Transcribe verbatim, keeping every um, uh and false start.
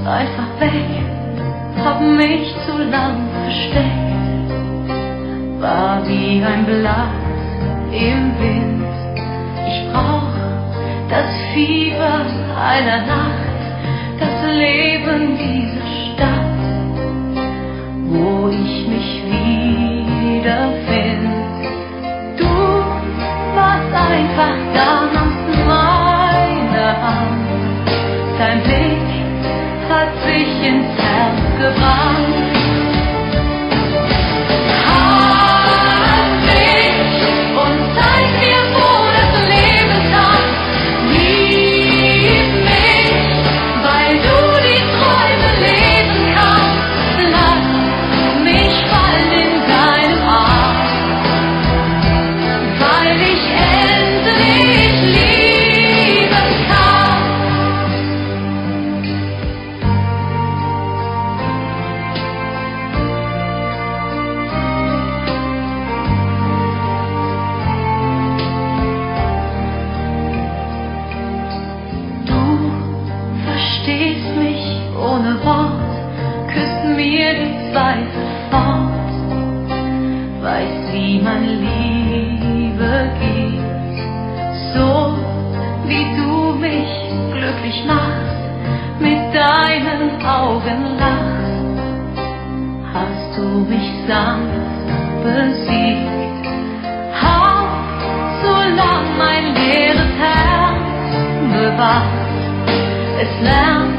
einfach weg, hab mich zu lang versteckt, war wie ein Blatt im Wind. Ich brauch das Fieber einer Nacht, das Leben dieser Stadt, wo ich mich wiederfind. Du warst einfach da, nahmst meine Hand, dein Blick hat sich ins Herz gebrannt. Verstehst mich ohne Wort, küsst mir die Zweifel fort, weißt, wie man Liebe gibt, so wie du mich glücklich machst, mit deinen Augen lachst, hast du mich sanft besiegt. Hab so lang mein leeres Herz bewahrt, es lernt